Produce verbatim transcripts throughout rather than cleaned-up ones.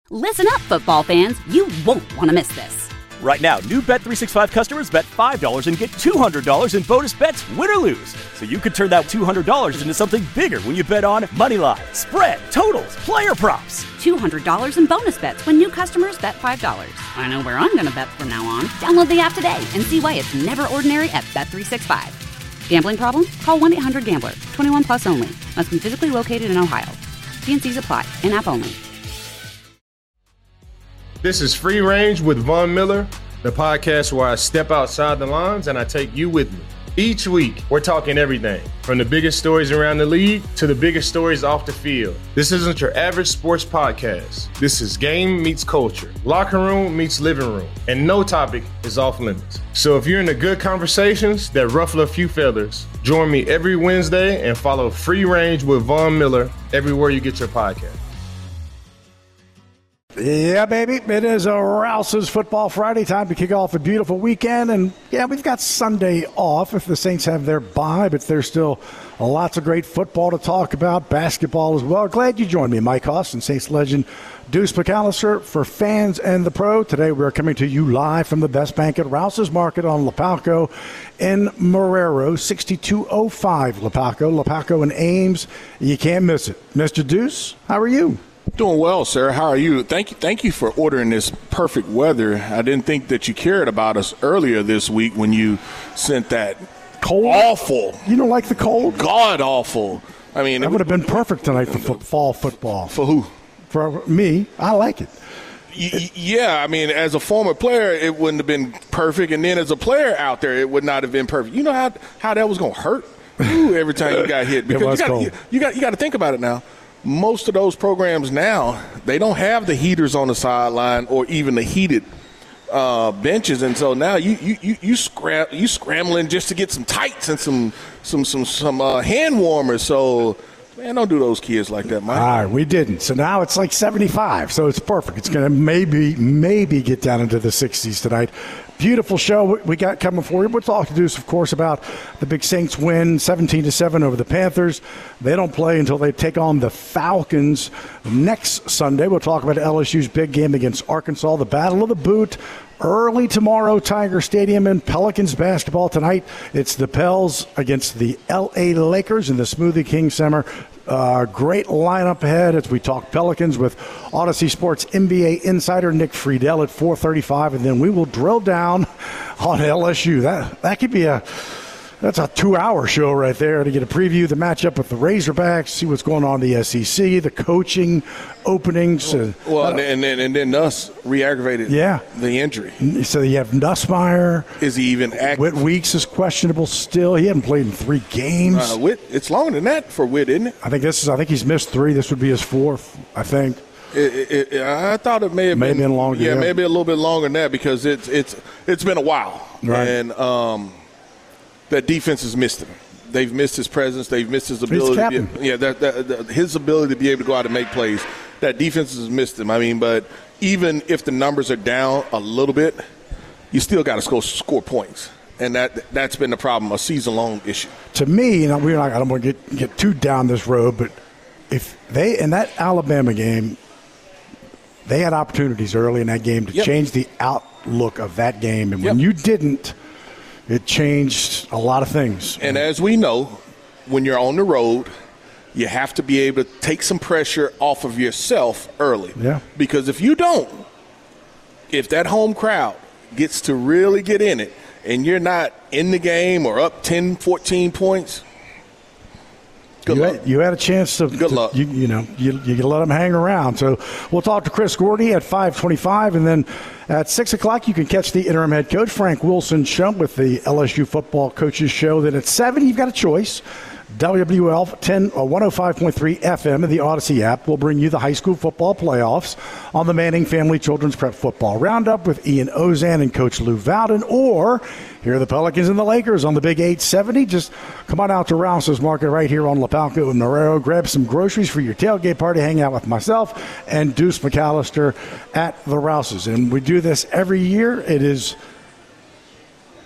Listen up, football fans. You won't want to miss this. Right now, new Bet three sixty-five customers bet five dollars and get two hundred dollars in bonus bets, win or lose. So you could turn that two hundred dollars into something bigger when you bet on moneyline, spread, totals, player props. two hundred dollars in bonus bets when new customers bet five dollars. I know where I'm going to bet from now on. Download the app today and see why it's never ordinary at Bet three sixty-five. Gambling problem? Call one eight hundred gambler. twenty-one plus only. Must be physically located in Ohio. T and C's apply. In-app only. This is Free Range with Von Miller, the podcast where I step outside the lines and I take you with me. Each week, we're talking everything, from the biggest stories around the league to the biggest stories off the field. This isn't your average sports podcast. This is game meets culture, locker room meets living room, and no topic is off limits. So if you're into good conversations that ruffle a few feathers, join me every Wednesday and follow Free Range with Von Miller everywhere you get your podcast. Yeah, baby. It is a Rouse's Football Friday. Time to kick off a beautiful weekend. And, yeah, we've got Sunday off if the Saints have their bye, but there's still lots of great football to talk about, basketball as well. Glad you joined me, Mike Hoss and Saints legend Deuce McAllister for Fans and the Pro. Today we're coming to you live from the Best Bank at Rouse's Market on Lapalco in Marrero, sixty-two oh five Lapalco. Lapalco and Ames. You can't miss it. Mister Deuce, how are you? Doing well, sir. How are you? Thank you. Thank you for ordering this perfect weather. I didn't think that you cared about us earlier this week when you sent that cold, awful. You don't like the cold? God awful. I mean, that would have been perfect tonight for fo- fall football. For who? For me. I like it. Y- yeah, I mean, as a former player, it wouldn't have been perfect, and then as a player out there, it would not have been perfect. You know how how that was going to hurt Ooh, every time you got hit because it was you got cold. you, you got you got to think about it now. Most of those programs now, they don't have the heaters on the sideline or even the heated uh, benches, and so now you you you you, scram- you scrambling just to get some tights and some some some some uh, hand warmers. So, man, don't do those kids like that, Mike. All right, we didn't. So now it's like seventy-five, so it's perfect. It's going to maybe maybe get down into the sixties tonight. Beautiful show we got coming for you. We'll talk to Deuce, of course, about the big Saints win seventeen to seven over the Panthers. They don't play until they take on the Falcons next Sunday. We'll talk about L S U's big game against Arkansas, the Battle of the Boot. Early tomorrow, Tiger Stadium and Pelicans basketball tonight. It's the Pels against the L A Lakers in the Smoothie King Center. Uh, great lineup ahead as we talk Pelicans with Odyssey Sports N B A insider Nick Friedel at four thirty-five, and then we will drill down on L S U. That that could be a that's a two-hour show right there to get a preview of the matchup with the Razorbacks, see what's going on in the S E C, the coaching openings. Well, well uh, and then and then Nuss re-aggravated yeah. the injury. So you have Nussmeier. Is he even active? Whit Weeks is questionable still. He hasn't played in three games. Uh, Whit, it's longer than that for Whit, isn't it? I think this is. I think he's missed three. This would be his fourth, I think. It, it, it, I thought it may have may been, been longer. Yeah, yeah, maybe a little bit longer than that because it's it's it's been a while, right. and um, that defense has missed him. They've missed his presence. They've missed his ability. He's to be, yeah, that, that, that his ability to be able to go out and make plays. That defense has missed him. I mean, but even if the numbers are down a little bit, you still got to score score points, and that that's been the problem, a season long issue. To me, you know, we're not. I don't want to get get too down this road, but if they in that Alabama game. They had opportunities early in that game to yep. change the outlook of that game. And when yep. you didn't, it changed a lot of things. And as we know, when you're on the road, you have to be able to take some pressure off of yourself early. Yeah. Because if you don't, if that home crowd gets to really get in it and you're not in the game or up ten, fourteen points, Good you, luck. Had, you had a chance to, Good to luck. You, you know, you, you let them hang around. So we'll talk to Chris Gordy at five twenty-five, and then at six o'clock you can catch the interim head coach, Frank Wilson, show with the L S U Football Coaches Show. Then at seven, you've got a choice. W W L ten, uh, one oh five point three F M and the Odyssey app will bring you the high school football playoffs on the Manning Family Children's Prep Football Roundup with Ian Ozan and Coach Lou Vowden, or hear the Pelicans and the Lakers on the Big eight seventy. Just come on out to Rouse's Market right here on Lapalco and Marrero. Grab some groceries for your tailgate party. Hang out with myself and Deuce McAllister at the Rouse's. And we do this every year. It is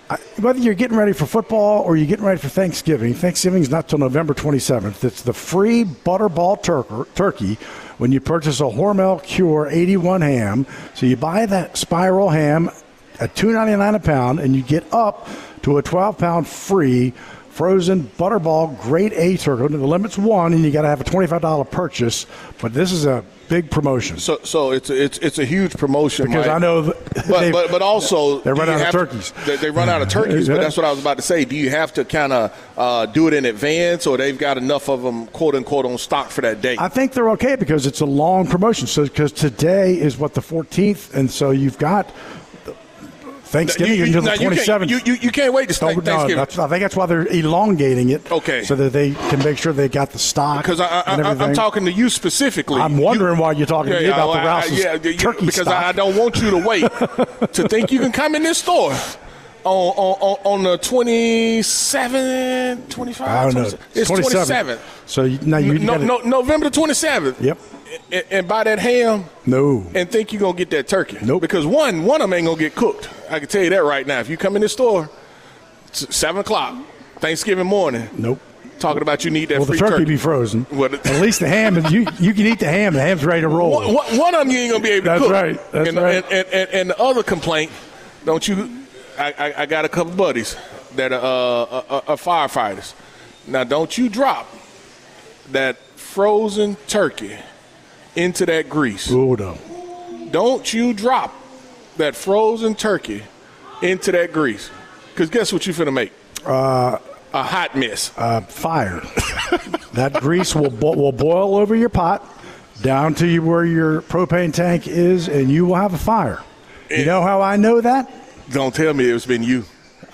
I, whether you're getting ready for football or you're getting ready for Thanksgiving, Thanksgiving is not till November twenty-seventh. It's the free Butterball tur- turkey when you purchase a Hormel Cure eighty-one ham. So you buy that spiral ham at two ninety-nine a pound, and you get up to a twelve pound free frozen Butterball grade A turkey. The limit's one, and you got to have a twenty-five dollars purchase. But this is a big promotion. So, so it's a, it's it's a huge promotion because Mike. I know, th- but, but but also they run out of turkeys. To, they, they run out of turkeys. But that's what I was about to say. Do you have to kind of uh, do it in advance, or they've got enough of them, quote unquote, on stock for that day? I think they're okay because it's a long promotion. So because today is what the fourteenth, and so you've got Thanksgiving you, you, until the twenty-seventh. You, you, you can't wait to start no, Thanksgiving. No, that's, I think that's why they're elongating it. Okay. So that they can make sure they got the stock. Because I, I, and everything. I'm talking to you specifically. I'm wondering you, why you're talking yeah, to me about I, the Rouse's yeah, yeah, turkey because stock. I, I don't want you to wait to think you can come in this store on on, on the twenty-seventh, twenty-five I don't know. It's twenty-seventh. So you, now you no, gotta, no, November the twenty-seventh. Yep. And, and buy that ham. No. And think you're going to get that turkey. Nope. Because one, one of them ain't going to get cooked. I can tell you that right now. If you come in the store, it's seven o'clock, Thanksgiving morning. Nope. Talking about you need that well, free the turkey, turkey. be frozen. Well, at least the ham, you you can eat the ham. The ham's ready to roll. One, one, one of them you ain't going to be able to That's cook. Right. That's and, right. And, and, and, and the other complaint, don't you, I, I, I got a couple buddies that are, uh, are, are firefighters. Now, don't you drop that frozen turkey into that grease. Oh, no. Don't you drop that frozen turkey into that grease. Because guess what you finna make? Uh, a hot mess. Uh, fire. That grease will bo- will boil over your pot down to you where your propane tank is, and you will have a fire. And you know how I know that? Don't tell me it's been you.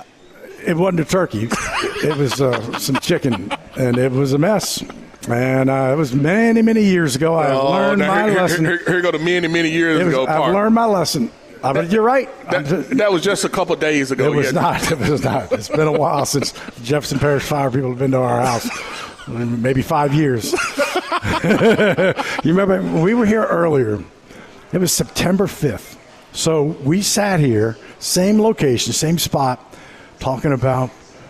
It wasn't a turkey. It was uh, some chicken, and it was a mess. And uh, it was many, many years ago. I oh, learned now, my here, lesson. Here, here, here go to many, many years was, ago. I've part. learned my lesson. I mean, you're right. That, that was just a couple of days ago. It was yeah. not. It was not. It's been a while since Jefferson Parish Fire people have been to our house. Maybe five years. You remember when we were here earlier? It was September fifth. So we sat here, same location, same spot, talking about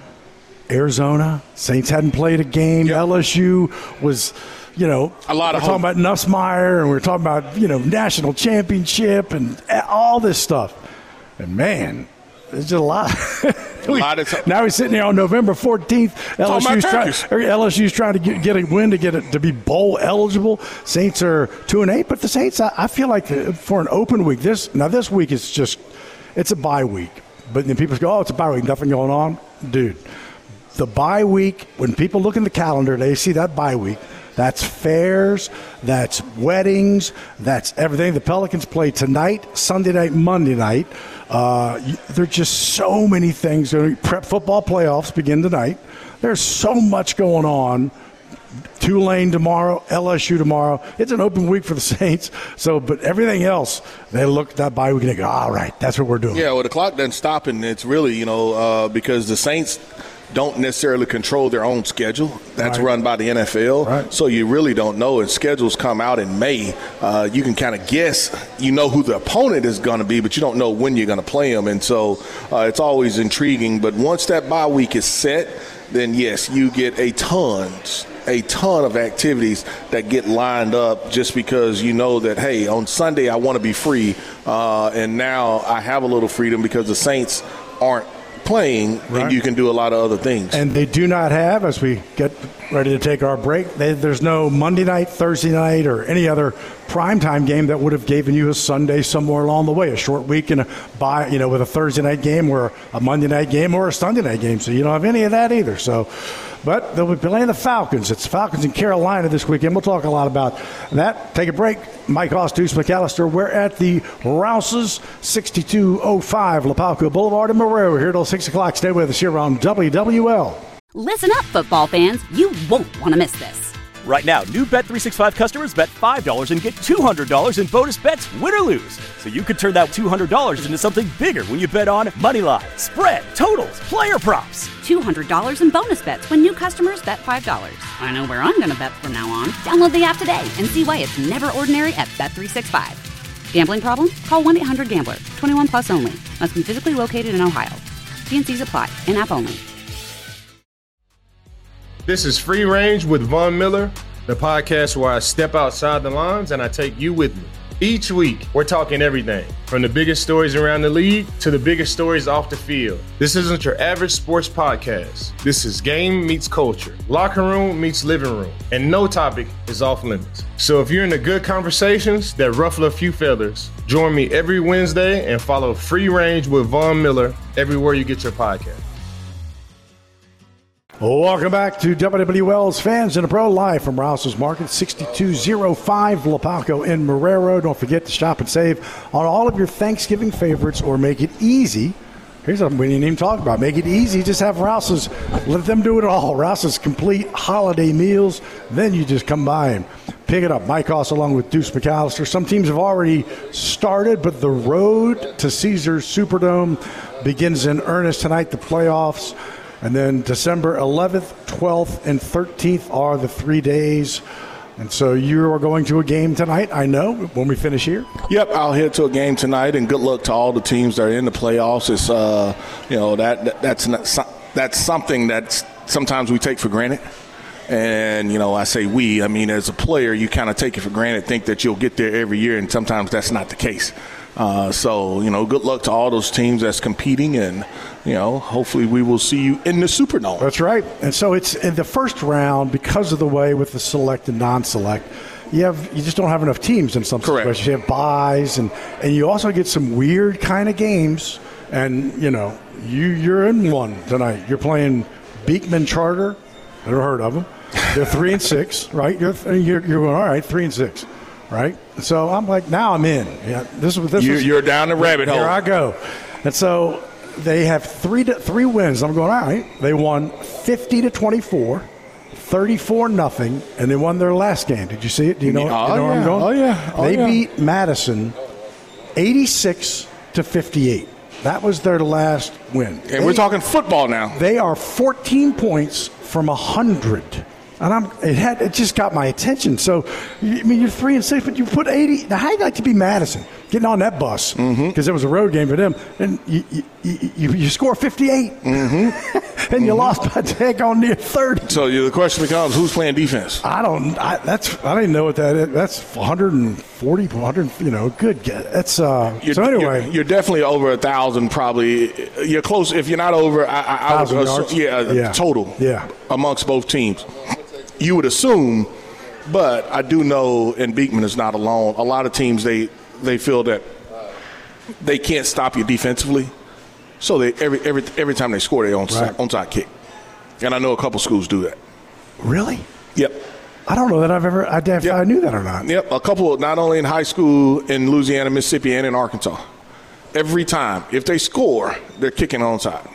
Arizona. Saints hadn't played a game. Yep. L S U was, you know, a lot we're of talking about Nussmeier, and we're talking about, you know, national championship and all this stuff. And man, there's just a lot. A lot of t- now we're sitting here on November fourteenth. L S U's, try, L S U's trying to get, get a win to get it to be bowl eligible. Saints are two and eight, but the Saints, I, I feel like for an open week, this now this week is just it's a bye week. But then people go, oh, it's a bye week, nothing going on, dude. The bye week, when people look in the calendar, they see that bye week. That's fairs, that's weddings, that's everything. The Pelicans play tonight, Sunday night, Monday night. Uh, there are just so many things. Prep football playoffs begin tonight. There's so much going on. Tulane tomorrow, L S U tomorrow. It's an open week for the Saints. So, but everything else, they look at that bye week and they go, all right, that's what we're doing. Yeah, well, the clock doesn't stop, and it's really, you know, uh, because the Saints – don't necessarily control their own schedule. That's right. Run by the N F L. Right. So you really don't know. And schedules come out in May. Uh, you can kind of guess. You know who the opponent is going to be, but you don't know when you're going to play them. And so uh, it's always intriguing. But once that bye week is set, then, yes, you get a ton, a ton of activities that get lined up just because you know that, hey, on Sunday I want to be free. Uh, and now I have a little freedom because the Saints aren't playing, right. And you can do a lot of other things. And they do not have, as we get ready to take our break, they, there's no Monday night, Thursday night, or any other primetime game that would have given you a Sunday somewhere along the way, a short week and a bye, you know, with a Thursday night game or a Monday night game or a Sunday night game. So you don't have any of that either. So, but they'll be playing the Falcons. It's Falcons in Carolina this weekend. We'll talk a lot about that. Take a break. Mike Hoss, Deuce McAllister. We're at the Rouse's, sixty-two oh five Lapalco Boulevard in Marrero. We're here till six o'clock. Stay with us here on W W L. Listen up, football fans. You won't want to miss this. Right now, new Bet three sixty-five customers bet five dollars and get two hundred dollars in bonus bets, win or lose. So you could turn that two hundred dollars into something bigger when you bet on money line, spread, totals, player props. two hundred dollars in bonus bets when new customers bet five dollars. I know where I'm going to bet from now on. Download the app today and see why it's never ordinary at Bet three sixty-five. Gambling problem? Call one eight hundred gambler. twenty-one plus only. Must be physically located in Ohio. T and C's apply. In-app only. This is Free Range with Von Miller, the podcast where I step outside the lines and I take you with me. Each week, we're talking everything from the biggest stories around the league to the biggest stories off the field. This isn't your average sports podcast. This is game meets culture, locker room meets living room, and no topic is off limits. So if you're into good conversations that ruffle a few feathers, join me every Wednesday and follow Free Range with Von Miller everywhere you get your podcast. Welcome back to W W L's Fans in the Pro, live from Rouse's Market, sixty-two oh five Lapalco in Marrero. Don't forget to shop and save on all of your Thanksgiving favorites, or make it easy. Here's something we didn't even talk about. Make it easy. Just have Rouse's. Let them do it all. Rouse's complete holiday meals. Then you just come by and pick it up. Mike Hoss along with Deuce McAllister. Some teams have already started, but the road to Caesars Superdome begins in earnest tonight, the playoffs. And then December eleventh, twelfth, and thirteenth are the three days. And so you are going to a game tonight, I know, when we finish here? Yep, I'll head to a game tonight, and good luck to all the teams that are in the playoffs. It's, uh, you know, that, that that's not, that's something that sometimes we take for granted. And, you know, I say we, I mean, as a player, you kind of take it for granted, think that you'll get there every year, and sometimes that's not the case. Uh, so, you know, good luck to all those teams that's competing, and, you know, hopefully we will see you in the Superdome. That's right. And so it's in the first round, because of the way with the select and non-select, you have you just don't have enough teams in some Correct. situations. You have buys, and, and you also get some weird kind of games. And, you know, you, you're in one tonight. You're playing Beekman Charter. Never heard of them. They're three and six, right? You're, you're, you're going, all right, three and six. Right, so I'm like, now I'm in. Yeah, this is this. You're, is, you're down the rabbit hole. Here I go, and so they have three to, three wins. I'm going, all right. They won fifty to twenty-four, thirty-four nothing, and they won their last game. Did you see it? Do you know? Oh, you know yeah. where I'm going? Oh yeah. Oh, they yeah. beat Madison eighty-six to fifty-eight. That was their last win. And they, we're talking football now. They are fourteen points from a hundred. And I'm, it had it just got my attention. So, I mean, you're three and six, but you put eighty. Now, how'd you like to be Madison, getting on that bus, because mm-hmm. it was a road game for them, and you you, you, you score fifty-eight, mm-hmm. and you mm-hmm. lost by tag on near thirty. So the question becomes, who's playing defense? I don't. I, that's I don't even know what that is. That's one hundred forty, one hundred. You know, good. That's uh. You're, so anyway, you're, you're definitely over a thousand. Probably you're close. If you're not over, I, I, I would yards? yeah, yeah, total. Yeah, amongst both teams. You would assume, but I do know, and Beekman is not alone, a lot of teams, they they feel that they can't stop you defensively, so they every every every time they score, they on right. onside kick. And I know a couple schools do that. Really? Yep. I don't know that I've ever, I, if yep. I knew that or not. Yep, a couple, not only in high school in Louisiana, Mississippi, and in Arkansas. Every time, if they score, they're kicking onside.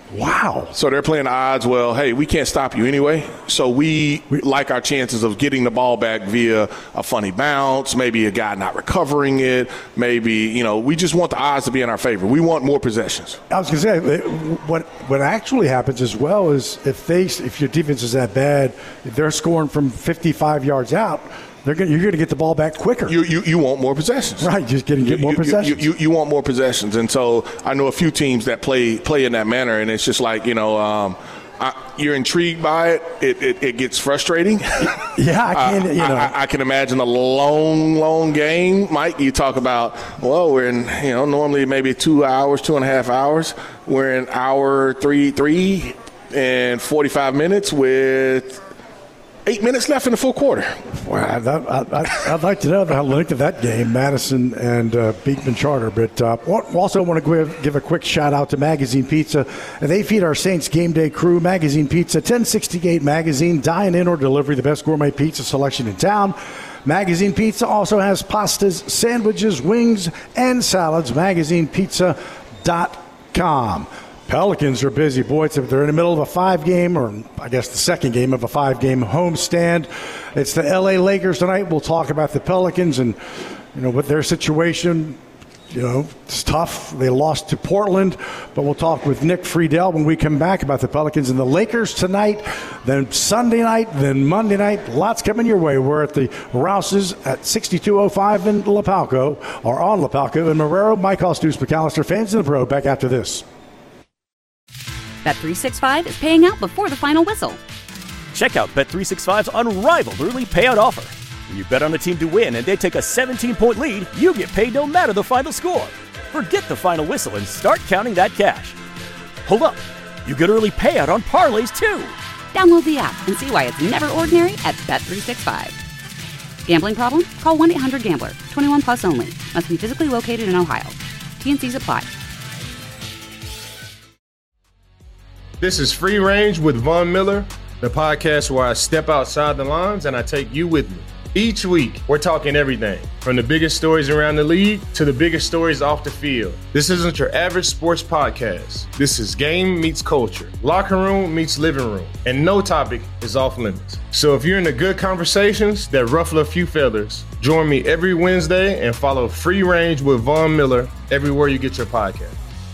Wow. So they're playing the odds, well, hey, we can't stop you anyway. So we, we like our chances of getting the ball back via a funny bounce, maybe a guy not recovering it, maybe, you know, we just want the odds to be in our favor. We want more possessions. I was going to say, what what actually happens as well is if they if your defense is that bad, if they're scoring from fifty-five yards out, they're gonna, you're going to get the ball back quicker. You you, you want more possessions. Right, just getting get more you, possessions. You, you, you want more possessions. And so I know a few teams that play play in that manner, and it's just like, you know, um, I, you're intrigued by it. It, it, it gets frustrating. Yeah, I can, you know. I, I, I can imagine a long, long game. Mike, you talk about, well, we're in, you know, normally maybe two hours, two and a half hours. We're in hour three, three and forty-five minutes with eight minutes left in the full quarter. Well, I'd, I'd, I'd like to know the length of that game, Madison and uh, Beekman Charter. But uh, also want to give, give a quick shout-out to Magazine Pizza. They feed our Saints game day crew. Magazine Pizza, ten sixty-eight Magazine, dine-in or delivery, the best gourmet pizza selection in town. Magazine Pizza also has pastas, sandwiches, wings, and salads. magazine pizza dot com. Pelicans are busy, boys. They're in the middle of a five-game, or I guess the second game of a five-game homestand. It's the L A Lakers tonight. We'll talk about the Pelicans and, you know, with their situation. You know, it's tough. They lost to Portland, but we'll talk with Nick Friedel when we come back about the Pelicans and the Lakers tonight, then Sunday night, then Monday night. Lots coming your way. We're at the Rouse's at sixty-two oh five in Lapalco, or on Lapalco in Marrero. Mike Hoss, Deuce McAllister, Fans in the Pro, back after this. Bet three sixty-five is paying out before the final whistle. Check out Bet three sixty-five's unrivaled early payout offer. When you bet on a team to win and they take a seventeen-point lead, you get paid no matter the final score. Forget the final whistle and start counting that cash. Hold up. You get early payout on parlays, too. Download the app and see why it's never ordinary at Bet three sixty-five. Gambling problem? Call one eight hundred gambler. twenty-one plus only. Must be physically located in Ohio. T and Cs apply. This is Free Range with Von Miller, the podcast where I step outside the lines and I take you with me. Each week, we're talking everything from the biggest stories around the league to the biggest stories off the field. This isn't your average sports podcast. This is game meets culture, locker room meets living room, and no topic is off limits. So if you're into good conversations that ruffle a few feathers, join me every Wednesday and follow Free Range with Von Miller everywhere you get your podcast.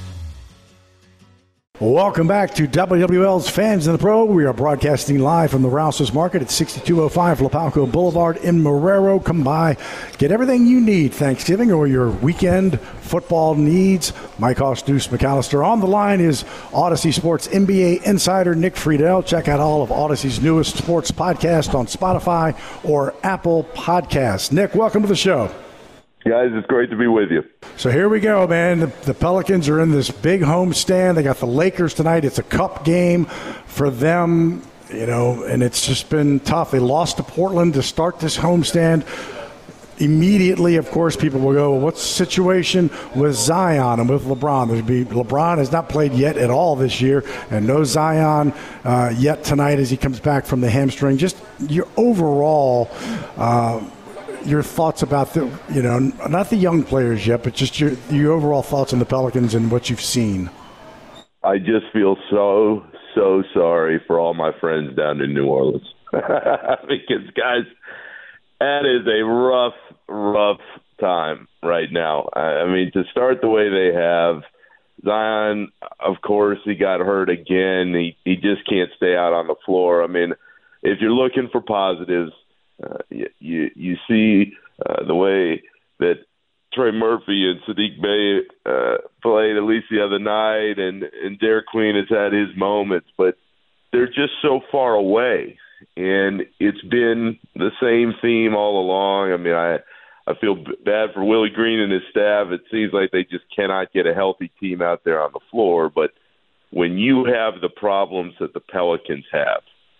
Welcome back to W W L's Fans in the Pro. We are broadcasting live from the Rouse's Market at sixty-two oh five Lapalco Boulevard in Marrero. Come by, get everything you need Thanksgiving or your weekend football needs. Mike Hoss, Deuce McAllister. On the line is Odyssey Sports N B A insider Nick Friedel. Check out all of Odyssey's newest sports podcasts on Spotify or Apple Podcasts. Nick, welcome to the show. Guys, it's great to be with you. So here we go, man. The, the Pelicans are in this big homestand. They got the Lakers tonight. It's a cup game for them, you know, and it's just been tough. They lost to Portland to start this homestand. Immediately, of course, people will go, well, what's the situation with Zion and with LeBron? There'd be, LeBron has not played yet at all this year, and no Zion uh, yet tonight as he comes back from the hamstring. Just your overall uh your thoughts about the, you know, not the young players yet, but just your your overall thoughts on the Pelicans and what you've seen. I just feel so, so sorry for all my friends down in New Orleans. Because, guys, that is a rough, rough time right now. I mean, to start the way they have, Zion, of course, he got hurt again. He, he just can't stay out on the floor. I mean, if you're looking for positives, Uh, you, you you see uh, the way that Trey Murphy and Sadiq Bey uh, played at least the other night, and, and Derek Queen has had his moments, but they're just so far away. And it's been the same theme all along. I mean, I, I feel bad for Willie Green and his staff. It seems like they just cannot get a healthy team out there on the floor. But when you have the problems that the Pelicans have,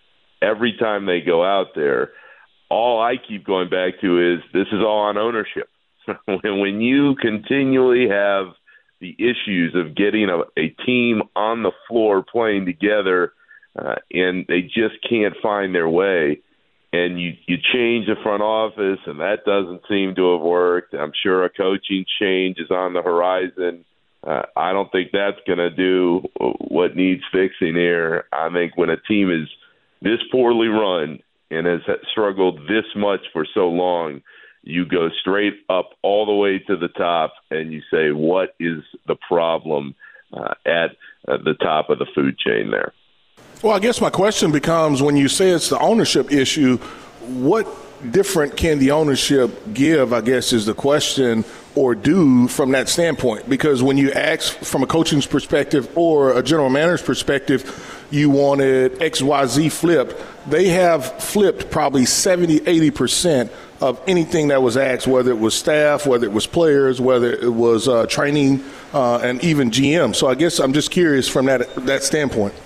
every time they go out there, all I keep going back to is this is all on ownership. When you continually have the issues of getting a, a team on the floor playing together uh, and they just can't find their way, and you, you change the front office and that doesn't seem to have worked. I'm sure a coaching change is on the horizon. Uh, I don't think that's going to do what needs fixing here. I think when a team is this poorly run and has struggled this much for so long, you go straight up all the way to the top and you say, what is the problem uh, at uh, the top of the food chain there? Well, I guess my question becomes, when you say it's the ownership issue, what different can the ownership give, I guess, is the question, or do from that standpoint? Because when you ask from a coaching's perspective or a general manager's perspective, you wanted X Y Z flipped. They have flipped probably seventy, eighty percent of anything that was asked, whether it was staff, whether it was players, whether it was uh, training, uh, and even G M. So I guess I'm just curious from that that standpoint.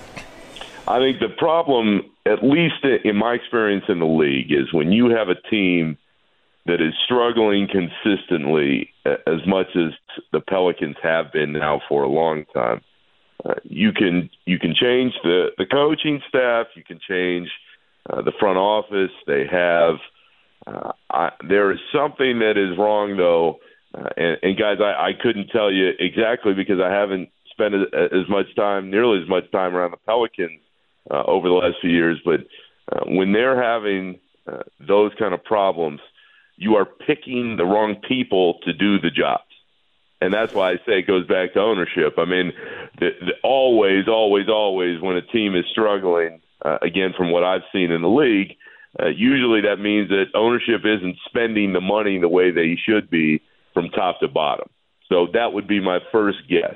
I think the problem, at least in my experience in the league, is when you have a team that is struggling consistently as much as the Pelicans have been now for a long time. Uh, you can you can change the, the coaching staff. You can change uh, the front office. They have uh, I, there is something that is wrong, though. Uh, and, and, guys, I, I couldn't tell you exactly because I haven't spent as much time, nearly as much time around the Pelicans uh, over the last few years. But uh, when they're having uh, those kind of problems, you are picking the wrong people to do the jobs. And that's why I say it goes back to ownership. I mean, the, the, always, always, always when a team is struggling, uh, again, from what I've seen in the league, uh, usually that means that ownership isn't spending the money the way they should be from top to bottom. So that would be my first guess,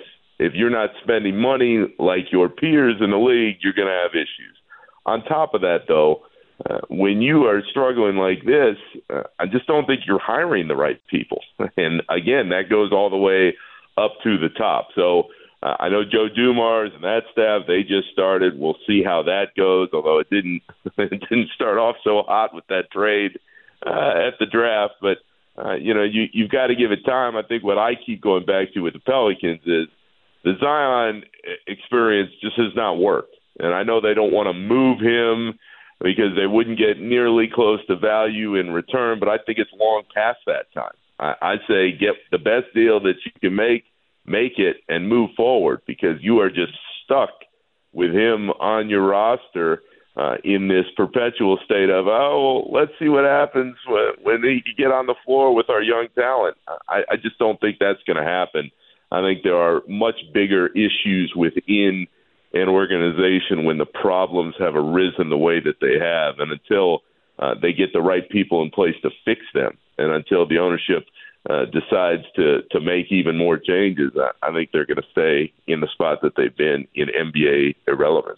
if you're not spending money like your peers in the league, you're going to have issues. On top of that, though, uh, when you are struggling like this, uh, I just don't think you're hiring the right people. And, again, that goes all the way up to the top. So uh, I know Joe Dumars and that staff, they just started. We'll see how that goes, although it didn't, it didn't start off so hot with that trade uh, at the draft. But, uh, you know, you, you've got to give it time. I think what I keep going back to with the Pelicans is the Zion experience just has not worked. And I know they don't want to move him because they wouldn't get nearly close to value in return, but I think it's long past that time. I, I'd say get the best deal that you can make, make it, and move forward, because you are just stuck with him on your roster uh, in this perpetual state of, oh, well, let's see what happens when, when he get on the floor with our young talent. I, I just don't think that's going to happen. I think there are much bigger issues within an organization when the problems have arisen the way that they have. And until uh, they get the right people in place to fix them, and until the ownership uh, decides to, to make even more changes, I, I think they're going to stay in the spot that they've been in N B A irrelevance.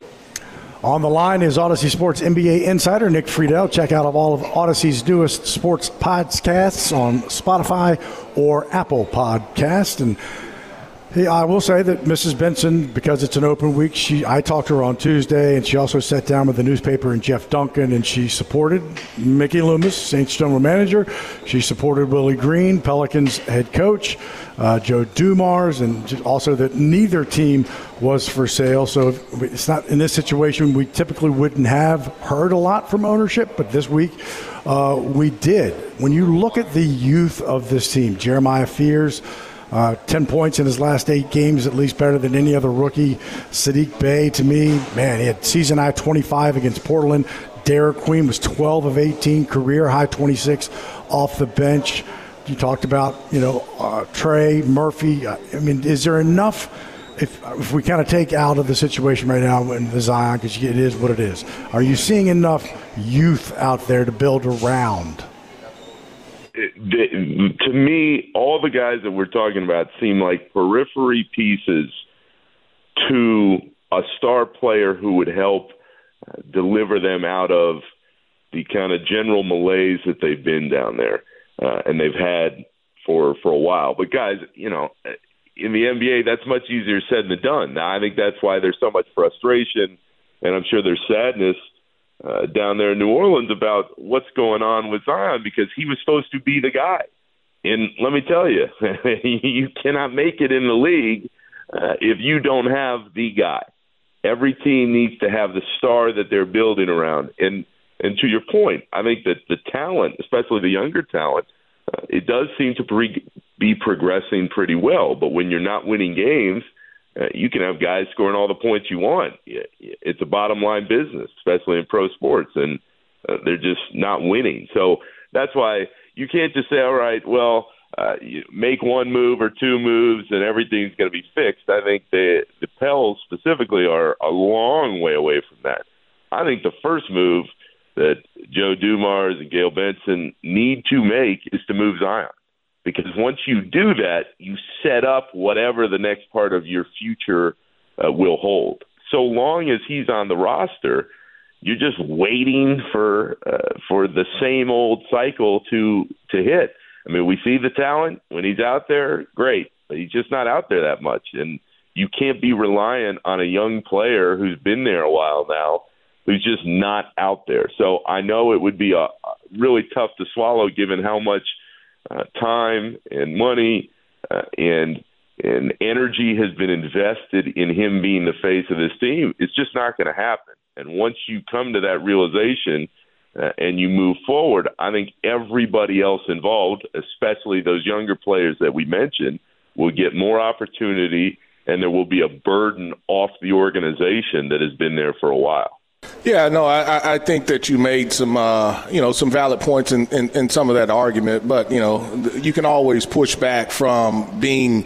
On the line is Odyssey Sports N B A insider Nick Friedel. Check out all of Odyssey's newest sports podcasts on Spotify or Apple Podcast. And hey, I will say that Missus Benson, because it's an open week, she I talked to her on Tuesday, and she also sat down with the newspaper and Jeff Duncan, and she supported Mickey Loomis, Saints general manager. She supported Willie Green, Pelicans head coach, uh, Joe Dumars, and also that neither team was for sale. So it's not in this situation. We typically wouldn't have heard a lot from ownership, but this week uh, we did. When you look at the youth of this team, Jeremiah Fears, Uh, ten points in his last eight games, at least better than any other rookie. Sadiq Bey, to me, man, he had season high twenty-five against Portland. Derek Queen was twelve of eighteen, career high twenty-six off the bench. You talked about, you know, uh, Trey, Murphy. Uh, I mean, is there enough, if if we kind of take out of the situation right now in the Zion, because it is what it is, are you seeing enough youth out there to build around? It, the, to me, all the guys that we're talking about seem like periphery pieces to a star player who would help uh, deliver them out of the kind of general malaise that they've been down there uh, and they've had for for a while. But guys, you know, in the N B A, that's much easier said than done. Now, I think that's why there's so much frustration, and I'm sure there's sadness Uh, down there in New Orleans about what's going on with Zion, because he was supposed to be the guy. And let me tell you, you cannot make it in the league uh, if you don't have the guy. Every team needs to have the star that they're building around. And and to your point, I think that the talent, especially the younger talent, uh, it does seem to pre- be progressing pretty well. But when you're not winning games, Uh, you can have guys scoring all the points you want. It's a bottom-line business, especially in pro sports, and uh, they're just not winning. So that's why you can't just say, all right, well, uh, you make one move or two moves and everything's going to be fixed. I think the, the Pels specifically are a long way away from that. I think the first move that Joe Dumars and Gail Benson need to make is to move Zion. Because once you do that, you set up whatever the next part of your future uh, will hold. So long as he's on the roster, you're just waiting for uh, for the same old cycle to to hit. I mean, we see the talent. When he's out there, great. But he's just not out there that much. And you can't be reliant on a young player who's been there a while now, who's just not out there. So I know it would be a, a really tough to swallow given how much Uh, time and money uh, and and energy has been invested in him being the face of this team. It's just not going to happen. And once you come to that realization uh, and you move forward, I think everybody else involved, especially those younger players that we mentioned, will get more opportunity, and there will be a burden off the organization that has been there for a while. Yeah, no, I, I think that you made some, uh, you know, some valid points in, in, in some of that argument. But, you know, you can always push back from being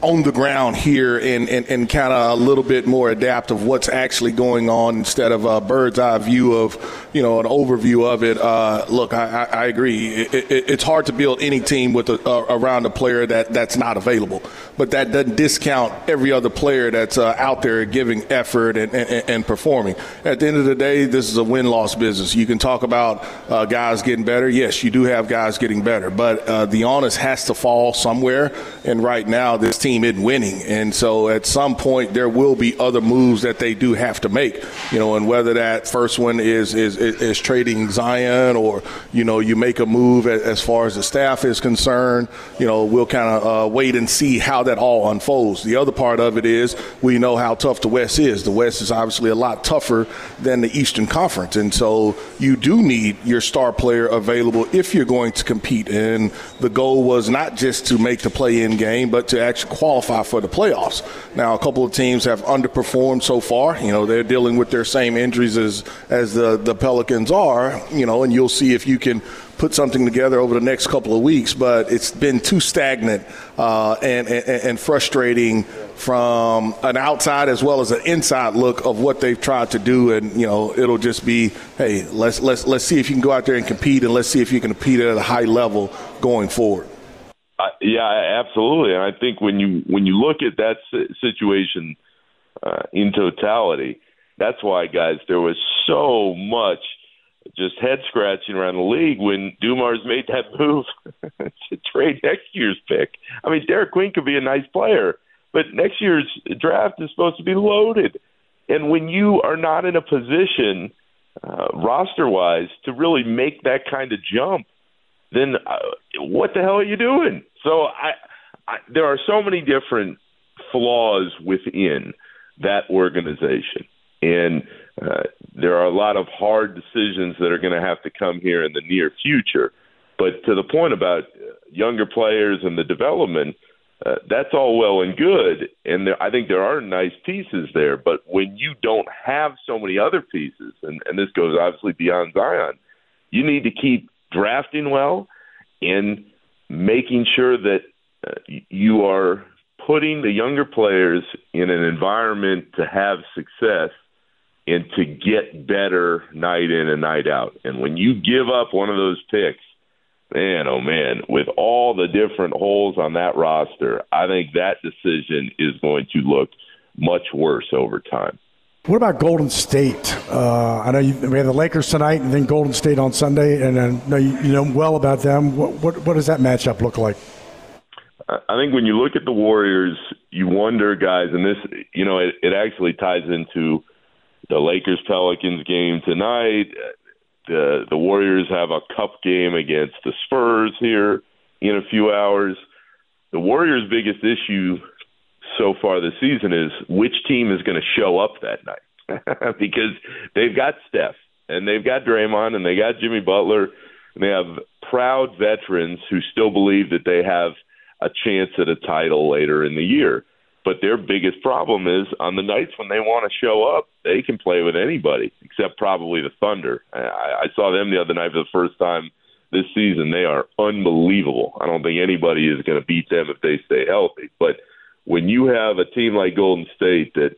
on the ground here and, and, and kind of a little bit more adaptive what's actually going on instead of a bird's eye view of, you know, an overview of it. Uh, look, I, I agree. It, it, it's hard to build any team with a, uh, around a player that, that's not available. But that doesn't discount every other player that's uh, out there giving effort and, and, and performing. At the end of the day, this is a win-loss business. You can talk about uh, guys getting better. Yes, you do have guys getting better. But uh, the onus has to fall somewhere. And right now, this team isn't winning. And so at some point, there will be other moves that they do have to make. You know, and whether that first one is is, is, is trading Zion or, you know, you make a move as far as the staff is concerned, you know, we'll kind of uh, wait and see how that all unfolds. The other part of it is we know how tough the West is. The West is obviously a lot tougher than the Eastern Conference. And so you do need your star player available if you're going to compete. And the goal was not just to make the play-in game, but to actually qualify for the playoffs. Now, a couple of teams have underperformed so far. You know, they're dealing with their same injuries as, as the, the Pelicans are, you know, and you'll see if you can put something together over the next couple of weeks, but it's been too stagnant uh, and, and, and frustrating from an outside as well as an inside look of what they've tried to do. And, you know, it'll just be, hey, let's let's let's see if you can go out there and compete, and let's see if you can compete at a high level going forward. Uh, yeah, absolutely. And I think when you when you look at that situation uh, in totality, that's why, guys, there was so much just head scratching around the league when Dumars made that move to trade next year's pick. I mean, Derek Queen could be a nice player, but next year's draft is supposed to be loaded. And when you are not in a position, uh, roster-wise, to really make that kind of jump, then uh, what the hell are you doing? So I, I, there are so many different flaws within that organization. And uh, there are a lot of hard decisions that are going to have to come here in the near future. But to the point about younger players and the development, uh, that's all well and good. And there, I think there are nice pieces there. But when you don't have so many other pieces, and, and this goes obviously beyond Zion, you need to keep drafting well and making sure that uh, you are putting the younger players in an environment to have success and to get better night in and night out. And when you give up one of those picks, man, oh man, with all the different holes on that roster, I think that decision is going to look much worse over time. What about Golden State? Uh, I know you, we have the Lakers tonight and then Golden State on Sunday, and I know you, you know well about them. What, what, what does that matchup look like? I think when you look at the Warriors, you wonder, guys, and this, you know, it, it actually ties into the Lakers-Pelicans game tonight. The the Warriors have a cup game against the Spurs here in a few hours. The Warriors' biggest issue so far this season is which team is going to show up that night. Because they've got Steph, and they've got Draymond, and they got Jimmy Butler, and they have proud veterans who still believe that they have a chance at a title later in the year. But their biggest problem is on the nights when they want to show up, they can play with anybody except probably the Thunder. I, I saw them the other night for the first time this season. They are unbelievable. I don't think anybody is going to beat them if they stay healthy. But when you have a team like Golden State that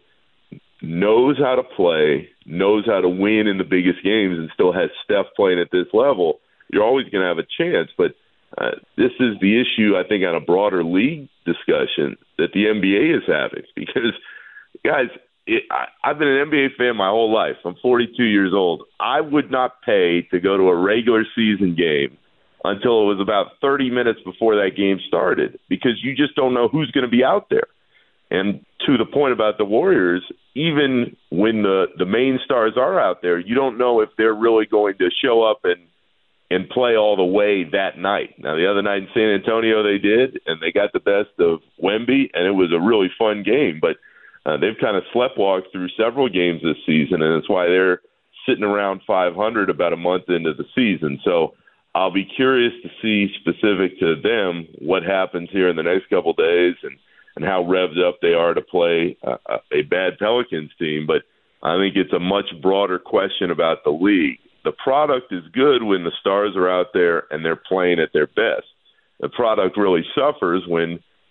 knows how to play, knows how to win in the biggest games, and still has Steph playing at this level, you're always going to have a chance. But uh, this is the issue, I think, on a broader league discussion that the N B A is having. Because, guys, it, I, I've been an N B A fan my whole life. I'm forty-two years old. I would not pay to go to a regular season game until it was about thirty minutes before that game started, because you just don't know who's going to be out there. And to the point about the Warriors, even when the, the main stars are out there, you don't know if they're really going to show up and and play all the way that night. Now, the other night in San Antonio they did, and they got the best of Wemby, and it was a really fun game. But uh, they've kind of sleptwalked through several games this season, and that's why they're sitting around five hundred about a month into the season. So I'll be curious to see, specific to them, what happens here in the next couple of days and, and how revved up they are to play uh, a bad Pelicans team. But I think it's a much broader question about the league. The product is good when the stars are out there and they're playing at their best. The product really suffers when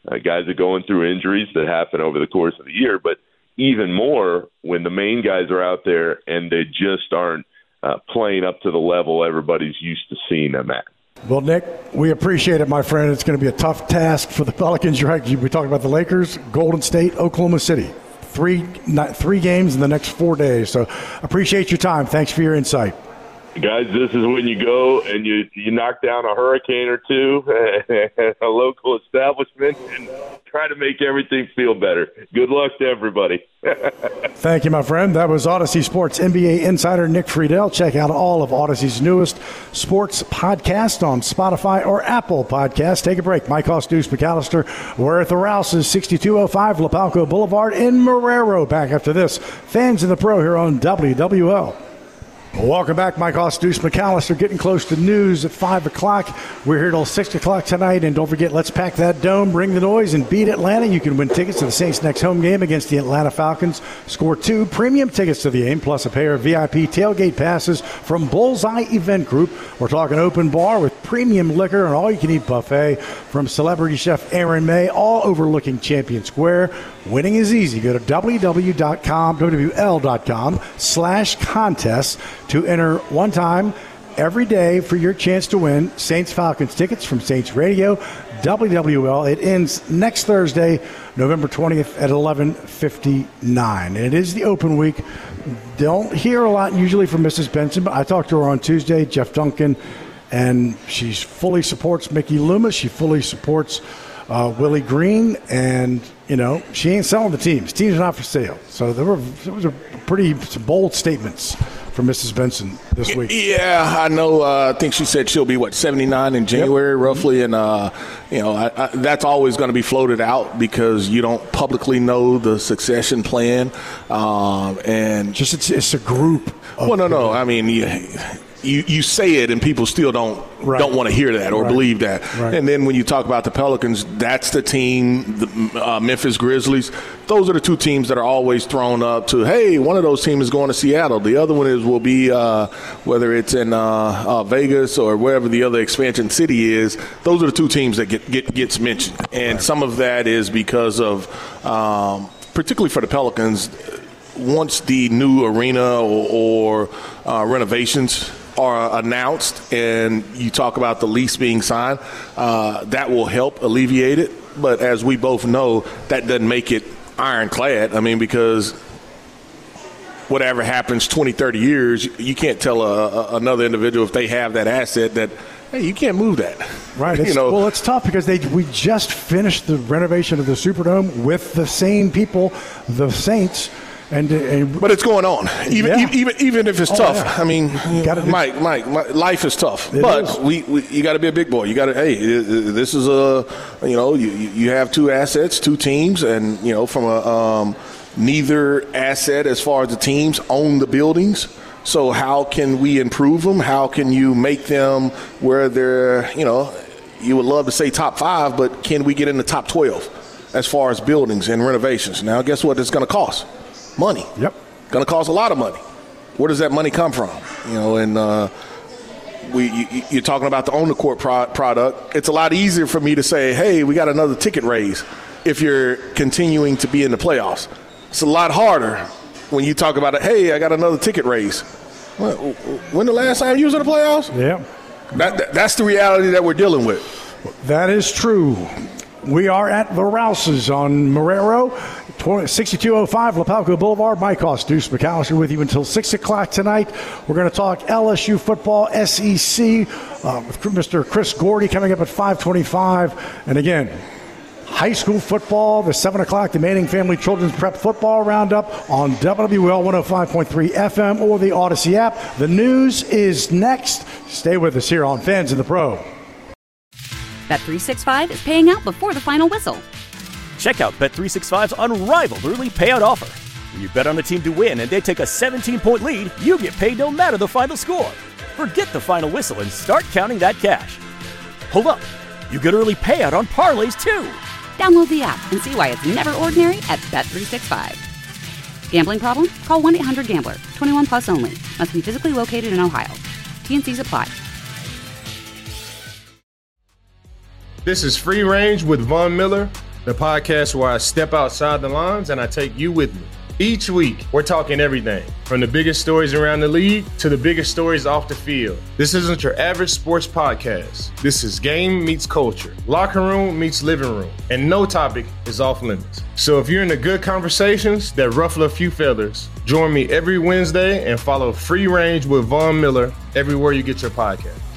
Uh, guys are going through injuries that happen over the course of the year, but even more when the main guys are out there and they just aren't uh, playing up to the level everybody's used to seeing them at. Well, Nick, we appreciate it, my friend. It's going to be a tough task for the Pelicans. You're right. We talked about the Lakers, Golden State, Oklahoma City. Three, not, three games in the next four days. So appreciate your time. Thanks for your insight. Guys, this is when you go and you you knock down a hurricane or two at a local establishment and try to make everything feel better. Good luck to everybody. Thank you, my friend. That was Odyssey Sports N B A insider Nick Friedel. Check out all of Odyssey's newest sports podcasts on Spotify or Apple Podcasts. Take a break. Mike Hoss, Deuce McAllister. We're at the Rouse's, sixty-two oh five Lapalco Boulevard in Marrero. Back after this. Fans in the Pro here on W W L. Welcome back, Mike Hoss, Deuce McAllister, getting close to news at five o'clock. We're here till six o'clock tonight, and don't forget, let's pack that dome, bring the noise, and beat Atlanta. You can win tickets to the Saints' next home game against the Atlanta Falcons. Score two premium tickets to the game, plus a pair of V I P tailgate passes from Bullseye Event Group. We're talking open bar with premium liquor and all-you-can-eat buffet from celebrity chef Aaron May, all overlooking Champion Square. Winning is easy. Go to w w w dot com, w w l dot com slash contest to enter one time every day for your chance to win Saints Falcons tickets from Saints Radio, W W L. It ends next Thursday, November twentieth at eleven fifty-nine. And it is the open week. Don't hear a lot usually from Missus Benson, but I talked to her on Tuesday, Jeff Duncan, and she fully supports Mickey Loomis. She fully supports uh, Willie Green, and, you know, she ain't selling the teams. Teams are not for sale. So there were, there was a pretty bold statements from Missus Benson this week. Yeah, I know. Uh, I think she said she'll be, what, seventy-nine in January, yep. roughly. And, uh, you know, I, I, that's always going to be floated out because you don't publicly know the succession plan. Um, and Just it's, it's a group. Well, no, no. I mean, you, you, you say it and people still don't right. don't want to hear that or right. believe that. Right. And then when you talk about the Pelicans, that's the team, the uh, Memphis Grizzlies. Those are the two teams that are always thrown up to, hey, one of those teams is going to Seattle. The other one is will be uh, whether it's in uh, uh, Vegas or wherever the other expansion city is. Those are the two teams that get, get gets mentioned. And right. some of that is because of, um, particularly for the Pelicans, once the new arena or, or uh, renovations are announced and you talk about the lease being signed, uh, that will help alleviate it. But as we both know, that doesn't make it ironclad. I mean, because whatever happens twenty, thirty years, you can't tell a, a, another individual if they have that asset that, hey, you can't move that. Right. It's, you know, well, it's tough because they we just finished the renovation of the Superdome with the same people, the Saints. And, and, but it's going on, even yeah. even even if it's oh, tough. Yeah. I mean, Mike, Mike, Mike, life is tough. It but is. we, we you got to be a big boy. You got to hey, this is a you know you you have two assets, two teams, and you know from a um, neither asset as far as the teams own the buildings. So how can we improve them? How can you make them where they're you know you would love to say top five, but can we get in the top twelve as far as buildings and renovations? Now, guess what? It's going to cost. Money. Yep. Going to cost a lot of money. Where does that money come from? You know, and uh, we you, you're talking about the on-the-court pro- product. It's a lot easier for me to say, hey, we got another ticket raise if you're continuing to be in the playoffs. It's a lot harder when you talk about it, hey, I got another ticket raise. When the last time you was in the playoffs? Yeah. That, that, that's the reality that we're dealing with. That is true. We are at the Rouse's on Marrero, sixty-two oh five Lapalco Boulevard. Mike Hoss, Deuce McAllister with you until six o'clock tonight. We're going to talk L S U football, S E C, uh, with Mister Chris Gordy coming up at five twenty-five. And again, high school football, the seven o'clock, the Manning Family Children's Prep Football Roundup on W W L one oh five point three F M or the Odyssey app. The news is next. Stay with us here on Fans in the Pro. Bet three sixty-five is paying out before the final whistle. Check out Bet three sixty-five's unrivaled early payout offer. When you bet on a team to win and they take a seventeen-point lead, you get paid no matter the final score. Forget the final whistle and start counting that cash. Hold up. You get early payout on parlays, too. Download the app and see why it's never ordinary at Bet three sixty-five. Gambling problem? Call one eight hundred gambler. twenty-one plus only. Must be physically located in Ohio. T and Cs apply. This is Free Range with Von Miller, the podcast where I step outside the lines and I take you with me. Each week, we're talking everything from the biggest stories around the league to the biggest stories off the field. This isn't your average sports podcast. This is game meets culture, locker room meets living room, and no topic is off limits. So if you're into good conversations that ruffle a few feathers, join me every Wednesday and follow Free Range with Von Miller everywhere you get your podcast.